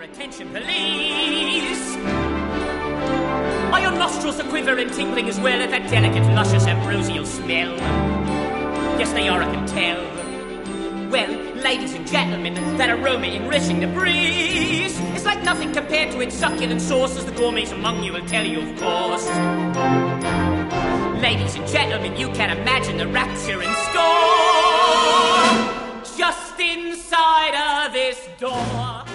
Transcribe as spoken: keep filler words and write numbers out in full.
attention, police! Are your nostrils a-quiver and tingling as well at that delicate, luscious, ambrosial smell? Yes, they are, I can tell. Well, ladies and gentlemen, that aroma enriching the breeze is like nothing compared to its succulent sauce, as the gourmets among you will tell you, of course. Ladies and gentlemen, you can imagine the rapture in store just inside of this door.